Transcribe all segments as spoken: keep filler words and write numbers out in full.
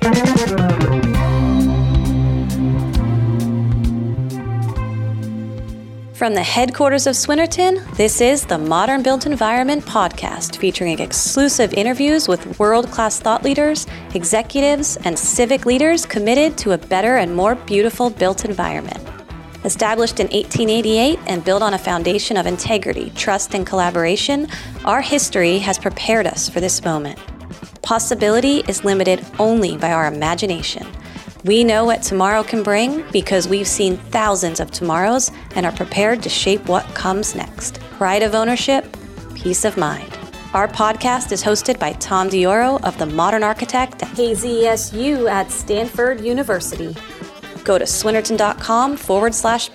From the headquarters of Swinnerton, this is the Modern Built Environment podcast, featuring exclusive interviews with world-class thought leaders, executives, and civic leaders committed to a better and more beautiful built environment. Established in eighteen eighty-eight and built on a foundation of integrity, trust, and collaboration, our history has prepared us for this moment. Possibility is limited only by our imagination. We know what tomorrow can bring because we've seen thousands of tomorrows and are prepared to shape what comes next. Pride of ownership, peace of mind. Our podcast is hosted by Tom Dioro of The Modern Architect at K Z S U at Stanford University. Go to swinnerton.com forward slash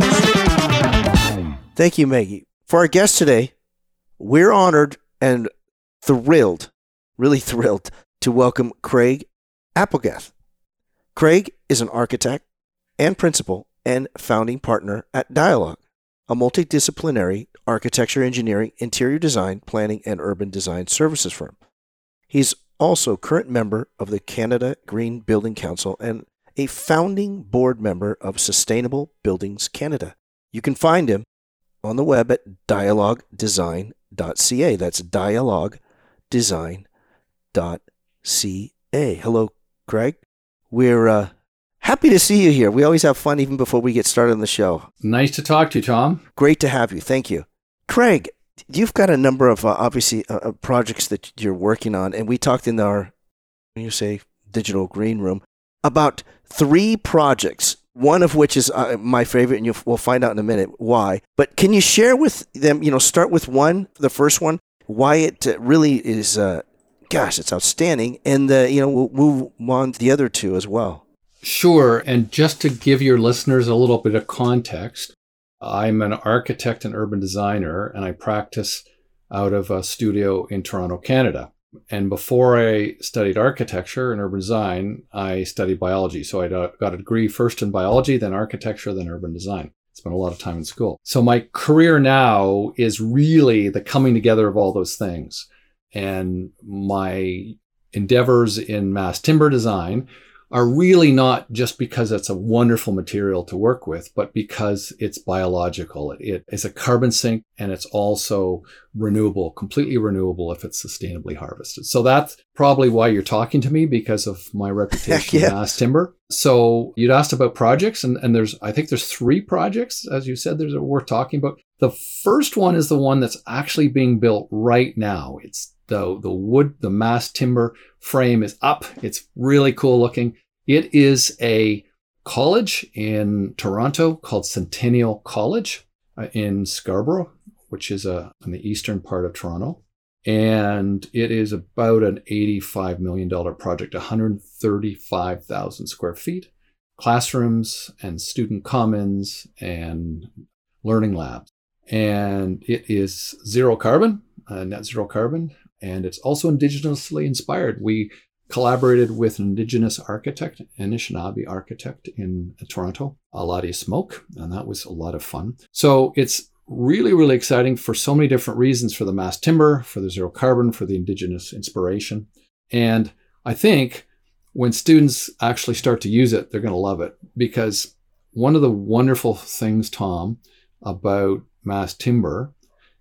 podcast. Thank you, Maggie. For our guest today, we're honored and thrilled, really thrilled, to welcome Craig Applegath. Craig is an architect and principal and founding partner at Dialogue, a multidisciplinary architecture, engineering, interior design, planning, and urban design services firm. He's also current member of the Canada Green Building Council and a founding board member of Sustainable Buildings Canada. You can find him on the web at dialogue design dot c a. That's dialogue design dot c a. Hello, Craig. We're uh, happy to see you here. We always have fun even before we get started on the show. Nice to talk to you, Tom. Great to have you. Thank you. Craig, you've got a number of, uh, obviously, uh, projects that you're working on. And we talked in our, when you say, digital green room, about three projects, one of which is uh, my favorite, and you'll, we'll find out in a minute why. But can you share with them, you know, start with one, the first one, why it uh, really is... Uh, Gosh, it's outstanding. And, uh, you know, we'll move on to the other two as well. Sure. And just to give your listeners a little bit of context, I'm an architect and urban designer, and I practice out of a studio in Toronto, Canada. And before I studied architecture and urban design, I studied biology. So I got a degree first in biology, then architecture, then urban design. Spent a lot of time in school. So my career now is really the coming together of all those things. And my endeavors in mass timber design are really not just because it's a wonderful material to work with, but because it's biological. It is a carbon sink, and it's also renewable, completely renewable if it's sustainably harvested. So that's probably why you're talking to me, because of my reputation yeah. in mass timber. So you'd asked about projects, and, and there's, I think there's three projects, as you said, there's worth talking about. The first one is the one that's actually being built right now. It's The, the wood, the mass timber frame is up. It's really cool looking. It is a college in Toronto called Centennial College uh, in Scarborough, which is uh, in the eastern part of Toronto. And it is about an eighty-five million dollars project, one hundred thirty-five thousand square feet, classrooms and student commons and learning labs. And it is zero carbon, uh, net zero carbon. And it's also indigenously inspired. We collaborated with an indigenous architect, Anishinaabe architect in Toronto, Aladia Smoke, and that was a lot of fun. So it's really, really exciting for so many different reasons, for the mass timber, for the zero carbon, for the indigenous inspiration. And I think when students actually start to use it, they're going to love it, because one of the wonderful things, Tom, about mass timber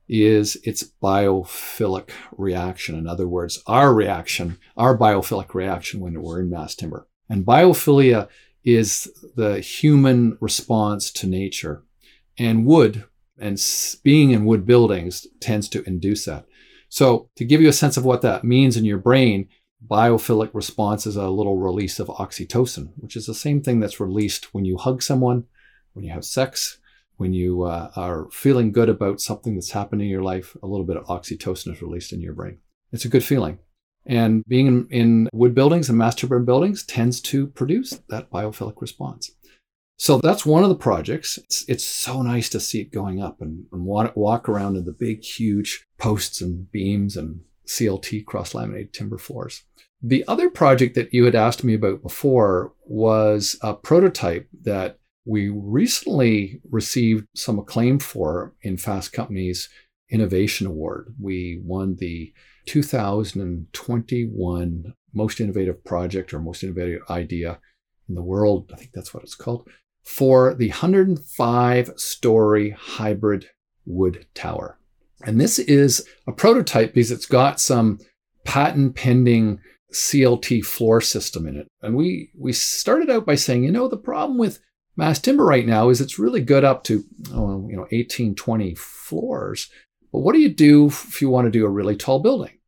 is its biophilic reaction. In other words, our reaction, our biophilic reaction when we're in mass timber. And biophilia is the human response to nature. And wood, and being in wood buildings, tends to induce that. So to give you a sense of what that means in your brain, biophilic response is a little release of oxytocin, which is the same thing that's released when you hug someone, when you have sex, when you uh, are feeling good about something that's happened in your life. A little bit of oxytocin is released in your brain. It's a good feeling. And being in, in wood buildings and mass timber buildings tends to produce that biophilic response. So that's one of the projects. It's, it's so nice to see it going up and, and walk, walk around in the big, huge posts and beams and C L T, cross-laminated timber floors. The other project that you had asked me about before was a prototype that we recently received some acclaim for in Fast Company's Innovation Award. We won the two thousand twenty-one most innovative project or most innovative idea in the world. I think that's what it's called, for the one hundred five story hybrid wood tower. And this is a prototype because it's got some patent pending C L T floor system in it. And we, we started out by saying, you know, the problem with mass timber right now is it's really good up to, oh, you know, eighteen, twenty floors. But what do you do if you want to do a really tall building?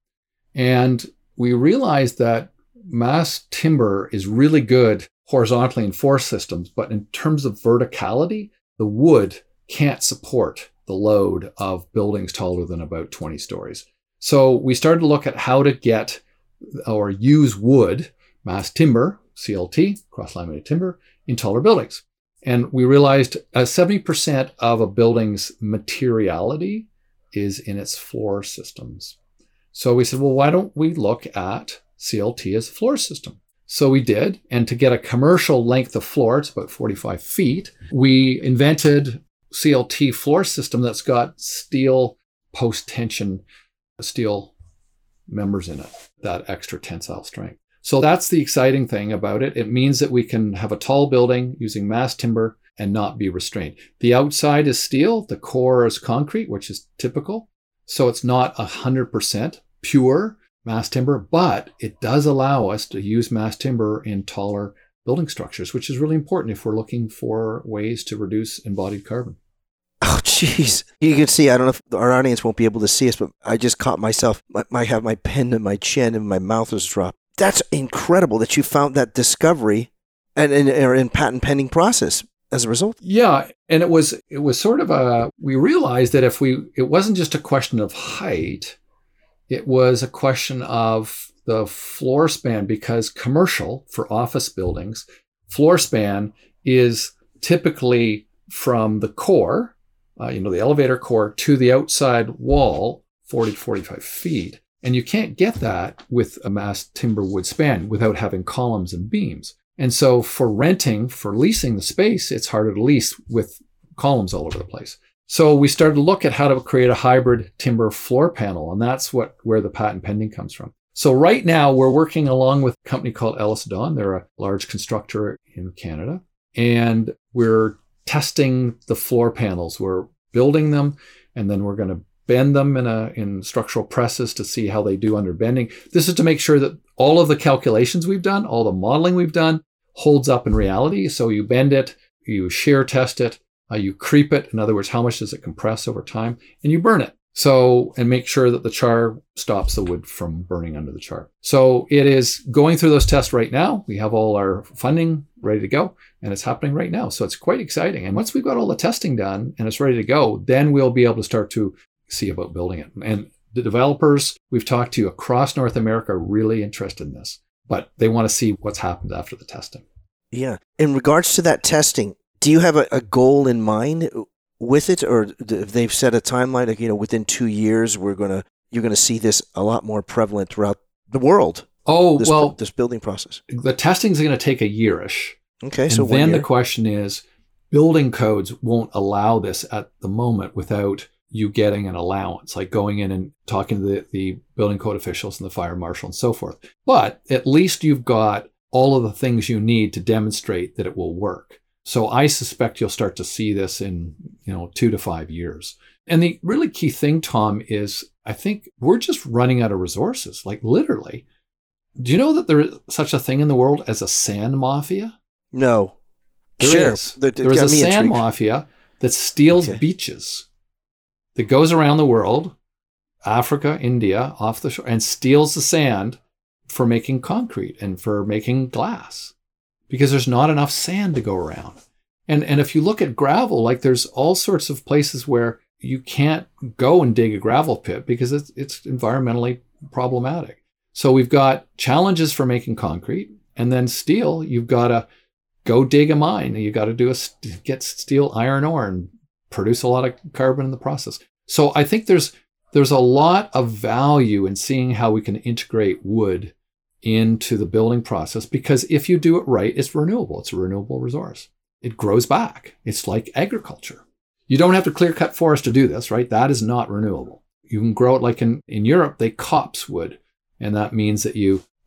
And we realized that mass timber is really good horizontally in floor systems, but in terms of verticality, the wood can't support the load of buildings taller than about twenty stories. So we started to look at how to get or use wood, mass timber, C L T, cross-laminated timber, in taller buildings. And we realized uh, seventy percent of a building's materiality is in its floor systems. So we said, well, why don't we look at C L T as a floor system? So we did. And to get a commercial length of floor, it's about forty-five feet, we invented C L T floor system that's got steel post-tension steel members in it, that extra tensile strength. So that's the exciting thing about it. It means that we can have a tall building using mass timber and not be restrained. The outside is steel, the core is concrete, which is typical. So it's not one hundred percent pure mass timber, but it does allow us to use mass timber in taller building structures, which is really important if we're looking for ways to reduce embodied carbon. Oh, jeez. You can see, I don't know if our audience won't be able to see us, but I just caught myself. I have my pen in my chin and my mouth was dropped. That's incredible that you found that discovery and in, in patent pending process as a result. Yeah. And it was, it was sort of a, we realized that if we, it wasn't just a question of height, it was a question of the floor span, because commercial for office buildings, floor span is typically from the core, uh, you know, the elevator core to the outside wall, forty to forty-five feet. And you can't get that with a mass timber wood span without having columns and beams. And so for renting, for leasing the space, it's harder to lease with columns all over the place. So we started to look at how to create a hybrid timber floor panel. And that's what where the patent pending comes from. So right now we're working along with a company called Ellis Dawn. They're a large constructor in Canada. And we're testing the floor panels. We're building them, and then we're going to bend them in a in structural presses to see how they do under bending. This is to make sure that all of the calculations we've done, all the modeling we've done, holds up in reality. So you bend it, you shear test it, uh, you creep it. In other words, how much does it compress over time? And you burn it. So, and make sure that the char stops the wood from burning under the char. So it is going through those tests right now. We have all our funding ready to go, and it's happening right now. So it's quite exciting. And once we've got all the testing done and it's ready to go, then we'll be able to start to see about building it. And the developers we've talked to across North America are really interested in this, but they want to see what's happened after the testing. Yeah. In regards to that testing, do you have a, a goal in mind with it, or if they've set a timeline, like, you know, within two years, we're going to, you're going to see this a lot more prevalent throughout the world? Oh, this, well, this building process. The testing is going to take a year-ish. Okay. And so then year. The question is, building codes won't allow this at the moment without you getting an allowance, like going in and talking to the, the building code officials and the fire marshal and so forth. But at least you've got all of the things you need to demonstrate that it will work. So I suspect you'll start to see this in, you know, two to five years. And the really key thing, Tom, is I think we're just running out of resources, like literally. Do you know that there is such a thing in the world as a sand mafia? No. There sure. is. There, there is a sand intrigued. mafia that steals okay. beaches, that goes around the world, Africa, India, off the shore, and steals the sand for making concrete and for making glass, because there's not enough sand to go around. And and if you look at gravel, like there's all sorts of places where you can't go and dig a gravel pit because it's it's environmentally problematic. So we've got challenges for making concrete, and then steel, you've got to go dig a mine. You've got to do a get steel, iron ore, and produce a lot of carbon in the process. So I think there's there's a lot of value in seeing how we can integrate wood into the building process, because if you do it right, it's renewable. It's a renewable resource. It grows back. It's like agriculture. You don't have to clear cut forest to do this, right? That is not renewable. You can grow it like in, in Europe, they copse wood. And that means that you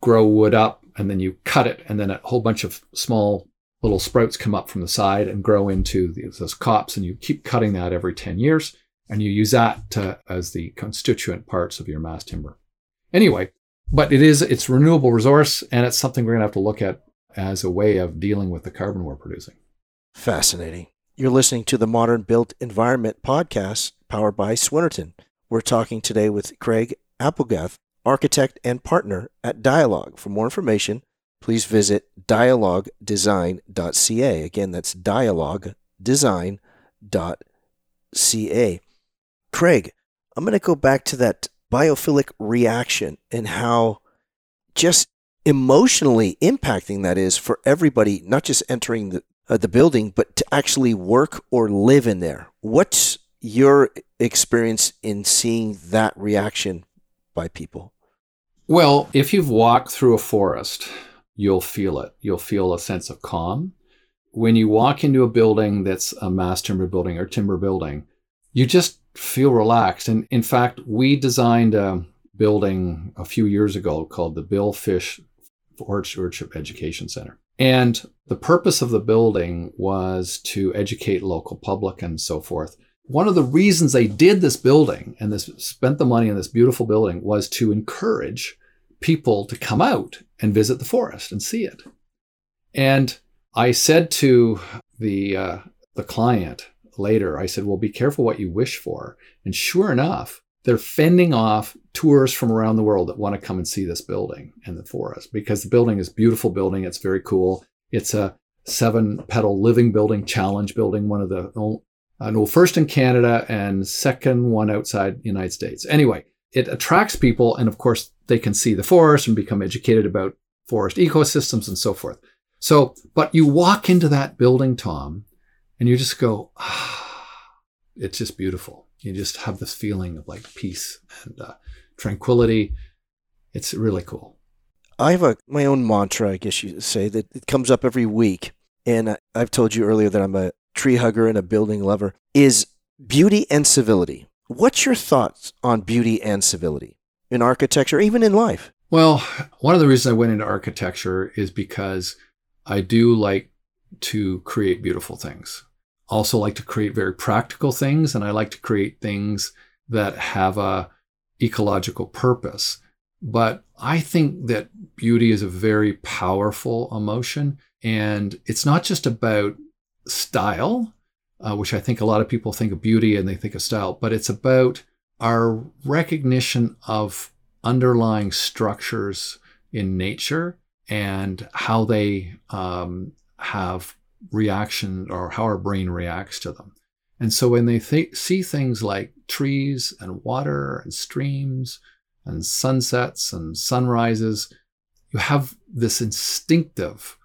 grow wood up and then you cut it, and then a whole bunch of small little sprouts come up from the side and grow into these, those copse, and you keep cutting that every ten years, and you use that to, as the constituent parts of your mass timber. Anyway, but it is, it's renewable resource, and it's something we're going to have to look at as a way of dealing with the carbon we're producing. Fascinating. You're listening to the Modern Built Environment podcast powered by Swinnerton. We're talking today with Craig Applegath, architect and partner at Dialogue. For more information, please visit dialogue design dot c a. Again, that's dialogue design dot c a. Craig, I'm going to go back to that biophilic reaction and how just emotionally impacting that is for everybody, not just entering the, uh, the building, but to actually work or live in there. What's your experience in seeing that reaction by people? Well, if you've walked through a forest, you'll feel it. You'll feel a sense of calm. When you walk into a building that's a mass timber building or timber building, you just feel relaxed. And in fact, we designed a building a few years ago called the Bill Fish Forest Stewardship Education Center. And the purpose of the building was to educate local public and so forth. One of the reasons they did this building and this spent the money on this beautiful building was to encourage people to come out and visit the forest and see it. And I said to the uh, the client later, I said, well, be careful what you wish for. And sure enough, they're fending off tours from around the world that want to come and see this building and the forest, because the building is a beautiful building. It's very cool. It's a seven petal living building, challenge building, one of the uh, no, first in Canada and second one outside the United States. Anyway, it attracts people. And of course, they can see the forest and become educated about forest ecosystems and so forth. So, but you walk into that building, Tom, and you just go, ah, it's just beautiful. You just have this feeling of like peace and uh, tranquility. It's really cool. I have a my own mantra, I guess you say, that it comes up every week. And I've told you earlier that I'm a tree hugger and a building lover, is beauty and civility. What's your thoughts on beauty and civility in architecture, even in life? Well, one of the reasons I went into architecture is because I do like to create beautiful things. Also like to create very practical things, and I like to create things that have a ecological purpose. But I think that beauty is a very powerful emotion, and it's not just about style, uh, which I think a lot of people think of beauty and they think of style, but it's about our recognition of underlying structures in nature and how they um, have reaction, or how our brain reacts to them. And so when they th- see things like trees and water and streams and sunsets and sunrises, you have this instinctive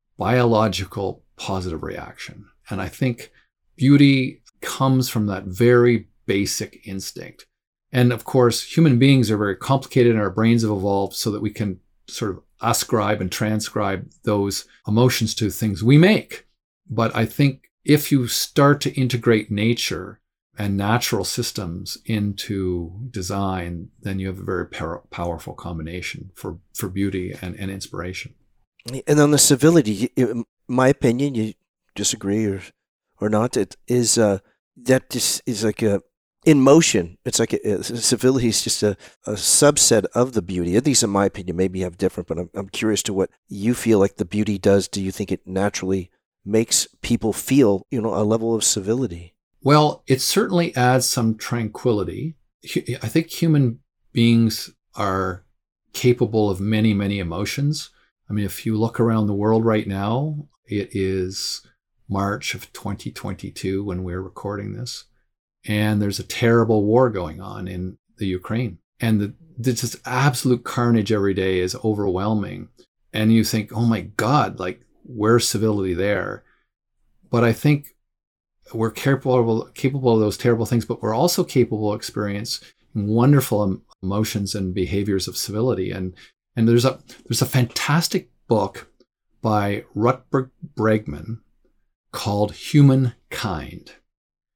biological positive reaction. And I think beauty comes from that very basic instinct. And of course, human beings are very complicated, and our brains have evolved so that we can sort of ascribe and transcribe those emotions to things we make. But I think if you start to integrate nature and natural systems into design, then you have a very power, powerful combination for, for beauty and, and inspiration. And on the civility, in my opinion, you disagree or or not, it is uh, that just is like a in motion. It's like a, a, civility is just a, a subset of the beauty. At least in my opinion, maybe you have different, but I'm, I'm curious to what you feel like the beauty does. Do you think it naturally makes people feel, you know, a level of civility? Well, it certainly adds some tranquility. I think human beings are capable of many, many emotions. I mean, if you look around the world right now, it is March of twenty twenty-two when we're recording this. And there's a terrible war going on in the Ukraine. And the, this just absolute carnage every day is overwhelming. And you think, oh my God, like, where's civility there? But I think we're capable, capable of those terrible things, but we're also capable of experiencing wonderful emotions and behaviors of civility. And and there's a there's a fantastic book by Rutger Bregman called Humankind.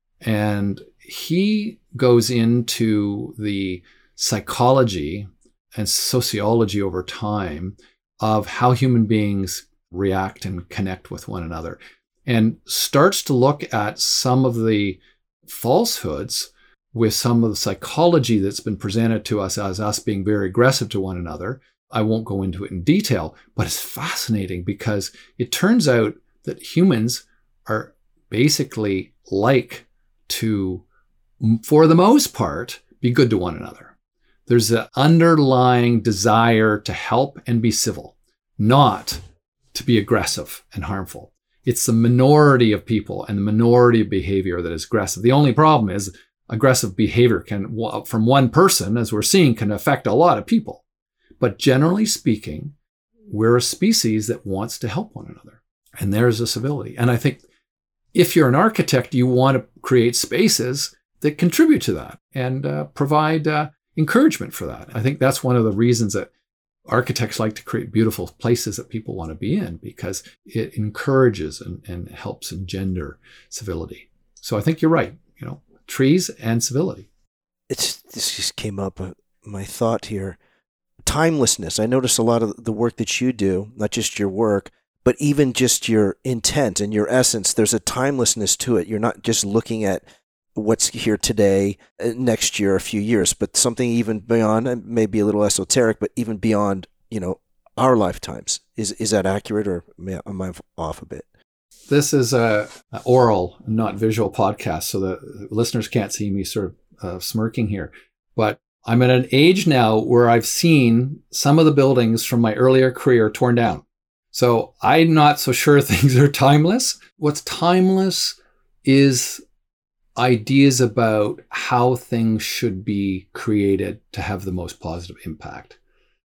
And he goes into the psychology and sociology over time of how human beings react and connect with one another, and starts to look at some of the falsehoods with some of the psychology that's been presented to us as us being very aggressive to one another. I won't go into it in detail, but it's fascinating because it turns out that humans are basically like to, for the most part, be good to one another. There's an underlying desire to help and be civil, not to be aggressive and harmful. It's the minority of people and the minority of behavior that is aggressive. The only problem is aggressive behavior can, from one person, as we're seeing, can affect a lot of people. But generally speaking, we're a species that wants to help one another. And there's a civility. And I think if you're an architect, you want to create spaces that contribute to that and uh, provide uh, encouragement for that. I think that's one of the reasons that architects like to create beautiful places that people want to be in, because it encourages and, and helps engender civility. So I think you're right. You know, trees and civility. It's this just came up, uh, my thought here. Timelessness. I notice a lot of the work that you do, not just your work, but even just your intent and your essence. There's a timelessness to it. You're not just looking at what's here today, next year, a few years, but something even beyond, maybe a little esoteric, but even beyond, you know, our lifetimes. Is is that accurate, or am I off a bit? This is a, a oral, not visual podcast, so the listeners can't see me sort of uh, smirking here. But I'm at an age now where I've seen some of the buildings from my earlier career torn down. So I'm not so sure things are timeless. What's timeless is ideas about how things should be created to have the most positive impact.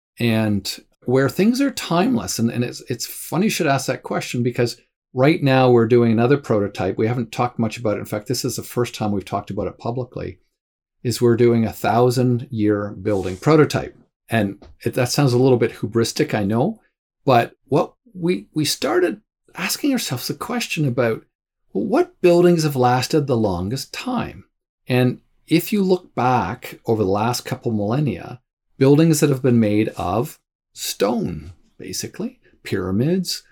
And where things are timeless, and, and it's, it's funny you should ask that question, because right now we're doing another prototype. We haven't talked much about it. In fact, this is the first time we've talked about it publicly, is we're doing a thousand year building prototype. And it, that sounds a little bit hubristic, I know, but what we, we started asking ourselves the question about, well, what buildings have lasted the longest time? And if you look back over the last couple millennia, buildings that have been made of stone, basically, pyramids,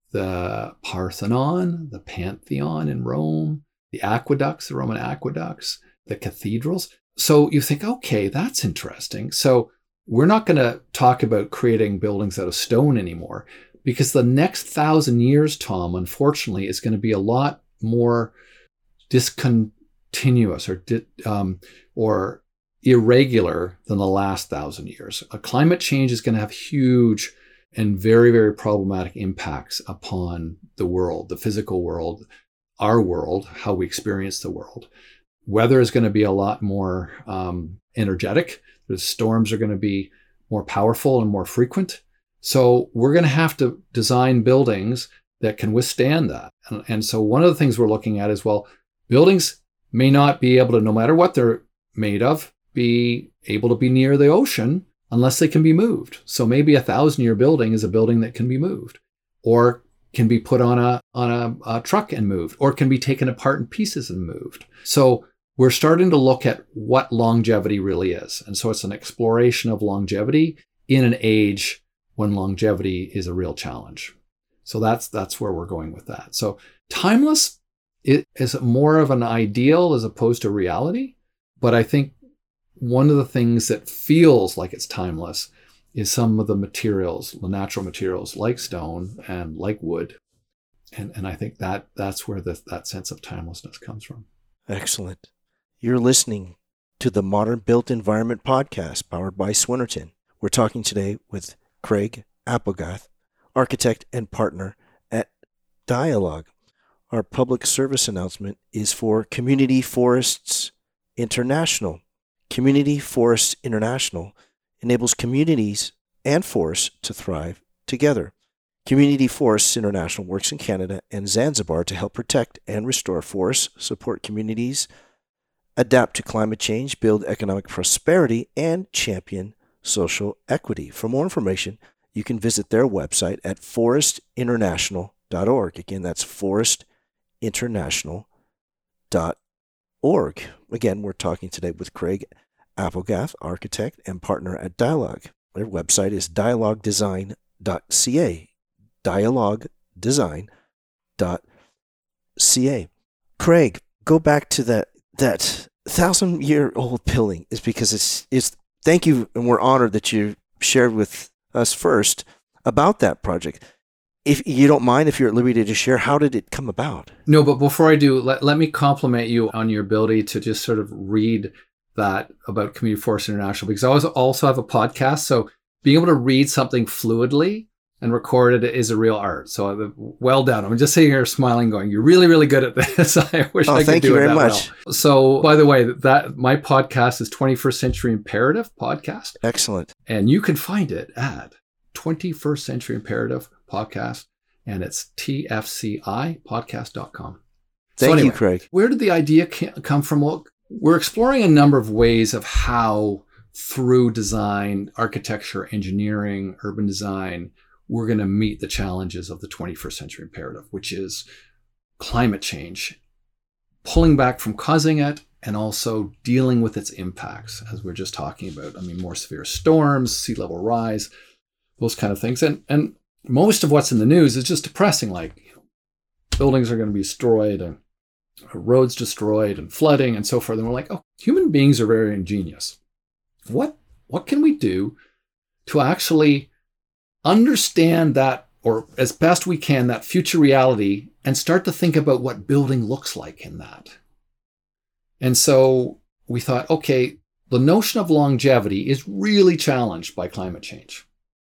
the Parthenon, the Pantheon in Rome, the aqueducts, the Roman aqueducts, the cathedrals. So you think, okay, that's interesting. So we're not going to talk about creating buildings out of stone anymore, because the next thousand years, Tom, unfortunately, is going to be a lot more discontinuous or di- um, or irregular than the last thousand years. A climate change is going to have huge and very, very problematic impacts upon the world, the physical world, our world, how we experience the world. Weather is going to be a lot more um, energetic. The storms are going to be more powerful and more frequent. So we're going to have to design buildings that can withstand that. And, and so one of the things we're looking at is, well, buildings may not be able to, no matter what they're made of, be able to be near the ocean unless they can be moved. So maybe a thousand year building is a building that can be moved, or can be put on a on a, a truck and moved, or can be taken apart in pieces and moved. So we're starting to look at what longevity really is. And so it's an exploration of longevity in an age when longevity is a real challenge. So that's that's where we're going with that. So timeless it is more of an ideal as opposed to reality. But I think one of the things that feels like it's timeless is some of the materials, the natural materials like stone and like wood. And and I think that that's where the, that sense of timelessness comes from. Excellent. You're listening to the Modern Built Environment Podcast, powered by Swinnerton. We're talking today with Craig Applegath, architect and partner at Dialogue. Our public service announcement is for Community Forests International. Community Forests International enables communities and forests to thrive together. Community Forests International works in Canada and Zanzibar to help protect and restore forests, support communities, adapt to climate change, build economic prosperity, and champion social equity. For more information, you can visit their website at forest international dot org. Again, that's forest international dot org. Again, we're talking today with Craig Applegath, architect and partner at Dialogue. Their website is dialogue design dot c a. dialogue design dot c a. Craig, go back to that that thousand year old building is because it's it's thank you, and we're honored that you shared with us first about that project. If you don't mind, if you're at liberty to share, how did it come about? No, but before I do, let, let me compliment you on your ability to just sort of read that about Community Forest International, because I also also have a podcast. So being able to read something fluidly and record it is a real art. So well done. I'm just sitting here smiling going, you're really, really good at this. I wish oh, I could thank do you it very that much. well. So by the way, that my podcast is twenty-first Century Imperative Podcast. Excellent. And you can find it at twenty-first Century Imperative Podcast, and it's T F C I podcast dot com. Thank so anyway, you, Craig. Where did the idea come from? Well, we're exploring a number of ways of how, through design, architecture, engineering, urban design, we're going to meet the challenges of the twenty-first century imperative, which is climate change, pulling back from causing it, and also dealing with its impacts, as we're just talking about. I mean, more severe storms, sea level rise, those kind of things. And and most of what's in the news is just depressing, like, you know, buildings are going to be destroyed and roads destroyed and flooding and so forth. And we're like, oh, human beings are very ingenious. What what can we do to actually understand that, or as best we can, that future reality, and start to think about what building looks like in that? And so we thought, okay, the notion of longevity is really challenged by climate change.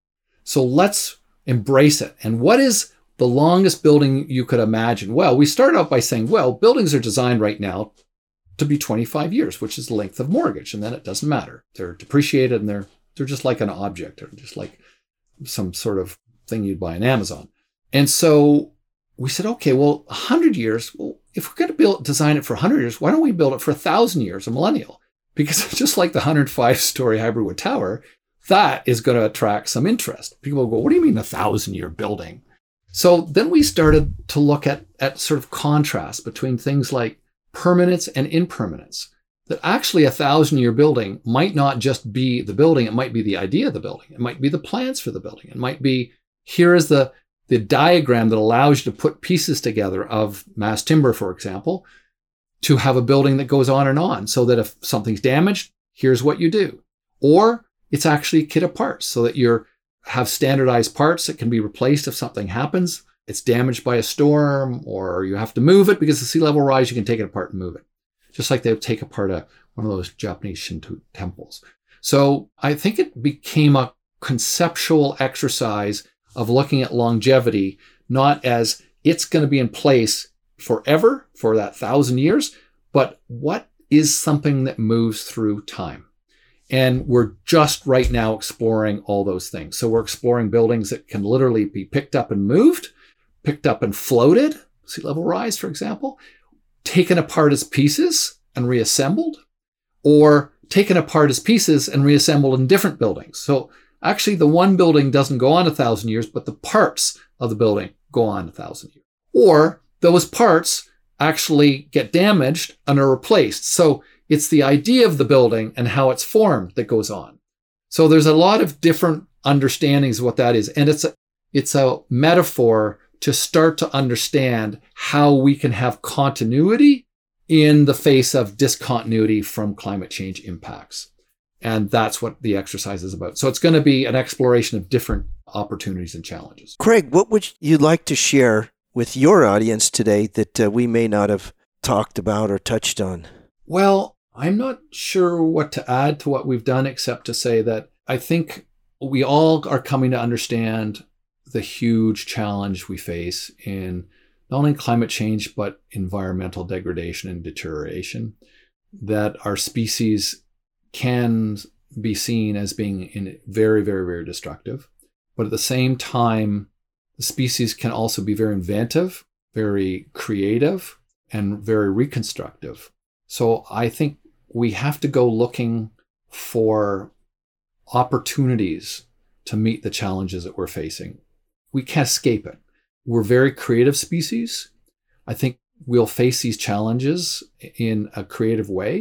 So let's embrace it. And what is the longest building you could imagine? Well, we started out by saying, well, buildings are designed right now to be twenty-five years, which is the length of mortgage. And then it doesn't matter. They're depreciated and they're they're just like an object, or just like some sort of thing you'd buy on Amazon. And so we said, okay, well, one hundred years, well, if we're going to build, design it for one hundred years, why don't we build it for one thousand years, a millennial? Because it's just like the one hundred five story Hybertwood Tower, that is going to attract some interest. People will go, what do you mean a thousand year building? So then we started to look at, at sort of contrast between things like permanence and impermanence. That actually a thousand year building might not just be the building, it might be the idea of the building. It might be the plans for the building. It might be, here is the, the diagram that allows you to put pieces together of mass timber, for example, to have a building that goes on and on, so that if something's damaged, here's what you do. Or it's actually a kit of parts, so that you have standardized parts that can be replaced if something happens. It's damaged by a storm, or you have to move it because of sea level rise, you can take it apart and move it. Just like they would take apart a, one of those Japanese Shinto temples. So I think it became a conceptual exercise of looking at longevity, not as it's going to be in place forever for that thousand years, but what is something that moves through time? And we're just right now exploring all those things. So we're exploring buildings that can literally be picked up and moved, picked up and floated, sea level rise, for example, taken apart as pieces and reassembled, or taken apart as pieces and reassembled in different buildings. So actually the one building doesn't go on a thousand years, but the parts of the building go on a thousand years. Or those parts actually get damaged and are replaced. So it's the idea of the building and how it's formed that goes on. So there's a lot of different understandings of what that is. And it's a, it's a metaphor to start to understand how we can have continuity in the face of discontinuity from climate change impacts. And that's what the exercise is about. So it's going to be an exploration of different opportunities and challenges. Craig, what would you like to share with your audience today that uh, we may not have talked about or touched on? Well, I'm not sure what to add to what we've done, except to say that I think we all are coming to understand the huge challenge we face in not only climate change, but environmental degradation and deterioration, that our species can be seen as being in very, very, very destructive. But at the same time, the species can also be very inventive, very creative, and very reconstructive. So I think we have to go looking for opportunities to meet the challenges that we're facing. We can't escape it. We're very creative species. I think we'll face these challenges in a creative way.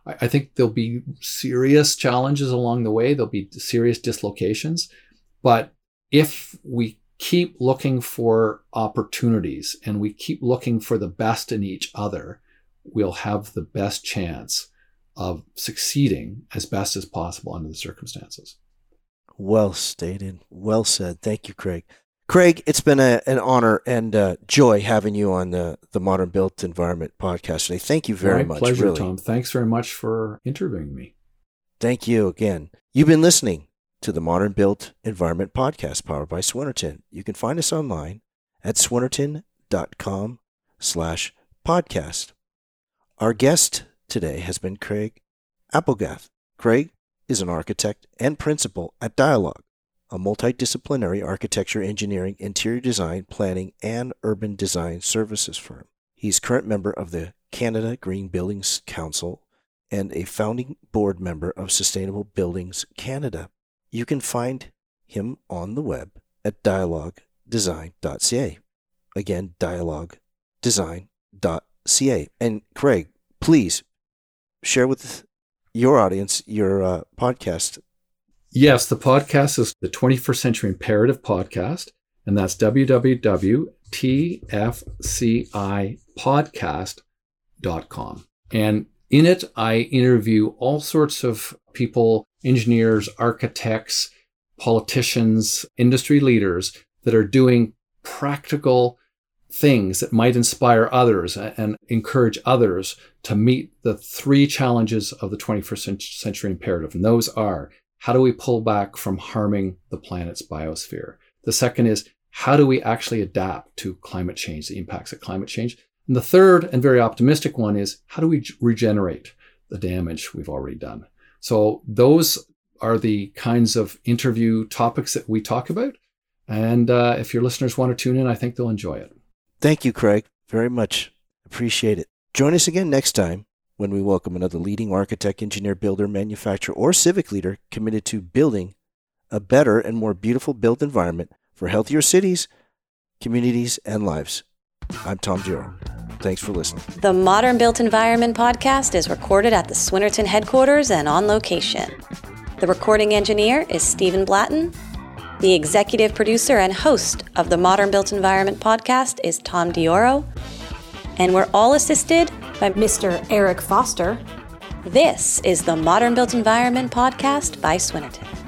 I, I think there'll be serious challenges along the way. There'll be serious dislocations. But if we keep looking for opportunities and we keep looking for the best in each other, we'll have the best chance of succeeding as best as possible under the circumstances. Well stated. Well said. Thank you, Craig. Craig, it's been a, an honor and uh, joy having you on the, the Modern Built Environment podcast today. Thank you very My much. pleasure, really. Tom. Thanks very much for interviewing me. Thank you again. You've been listening to the Modern Built Environment podcast powered by Swinerton. You can find us online at swinerton.com slash podcast. Our guest today has been Craig Applegath. Craig is an architect and principal at Dialogue, a multidisciplinary architecture, engineering, interior design, planning, and urban design services firm. He's current member of the Canada Green Buildings Council and a founding board member of Sustainable Buildings Canada. You can find him on the web at dialogue design dot c a. Again, dialogue design dot c a. And Craig, please share with your audience your uh, podcast. Yes, the podcast is the twenty-first Century Imperative Podcast, and that's w w w dot t f c i podcast dot com. And in it, I interview all sorts of people, engineers, architects, politicians, industry leaders that are doing practical things that might inspire others and encourage others to meet the three challenges of the twenty-first century imperative. And those are, how do we pull back from harming the planet's biosphere? The second is, how do we actually adapt to climate change, the impacts of climate change? And the third and very optimistic one is, how do we regenerate the damage we've already done? So those are the kinds of interview topics that we talk about. And uh, if your listeners want to tune in, I think they'll enjoy it. Thank you, Craig. Very much appreciate it. Join us again next time when we welcome another leading architect, engineer, builder, manufacturer, or civic leader committed to building a better and more beautiful built environment for healthier cities, communities, and lives. I'm Tom Dioro. Thanks for listening. The Modern Built Environment podcast is recorded at the Swinerton headquarters and on location. The recording engineer is Stephen Blatton. The executive producer and host of the Modern Built Environment podcast is Tom Dioro. And we're all assisted by Mister Eric Foster. This is the Modern Built Environment podcast by Swinerton.